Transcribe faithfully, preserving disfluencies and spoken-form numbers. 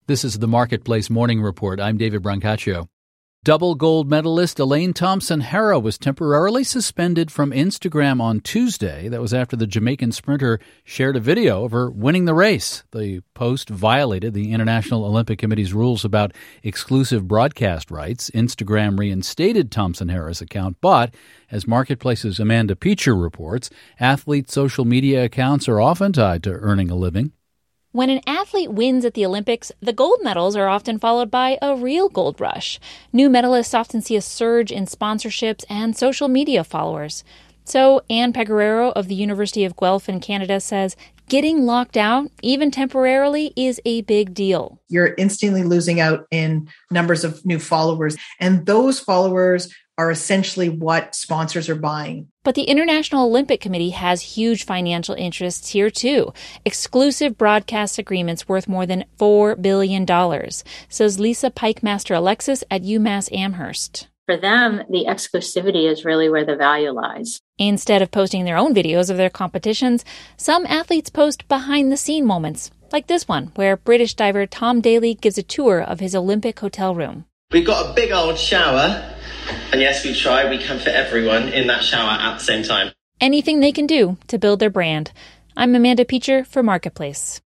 This is the Marketplace Morning Report. I'm David Brancaccio. Double gold medalist Elaine Thompson-Herah was temporarily suspended from Instagram on Tuesday. That was after the Jamaican sprinter shared a video of her winning the race. The post violated the International Olympic Committee's rules about exclusive broadcast rights. Instagram reinstated Thompson-Herah's account, but as Marketplace's Amanda Peacher reports, athletes' social media accounts are often tied to earning a living. When an athlete wins at the Olympics, the gold medals are often followed by a real gold rush. New medalists often see a surge in sponsorships and social media followers. So Anne Peguero of the University of Guelph in Canada says getting locked out, even temporarily, is a big deal. You're instantly losing out in numbers of new followers, and those followers are essentially what sponsors are buying. But the International Olympic Committee has huge financial interests here, too. Exclusive broadcast agreements worth more than four billion dollars, says Lisa Pikemaster-Alexis at UMass Amherst. For them, the exclusivity is really where the value lies. Instead of posting their own videos of their competitions, some athletes post behind-the-scene moments, like this one, where British diver Tom Daley gives a tour of his Olympic hotel room. We've got a big old shower. And yes, we've tried. We can fit everyone in that shower at the same time. Anything they can do to build their brand. I'm Amanda Peacher for Marketplace.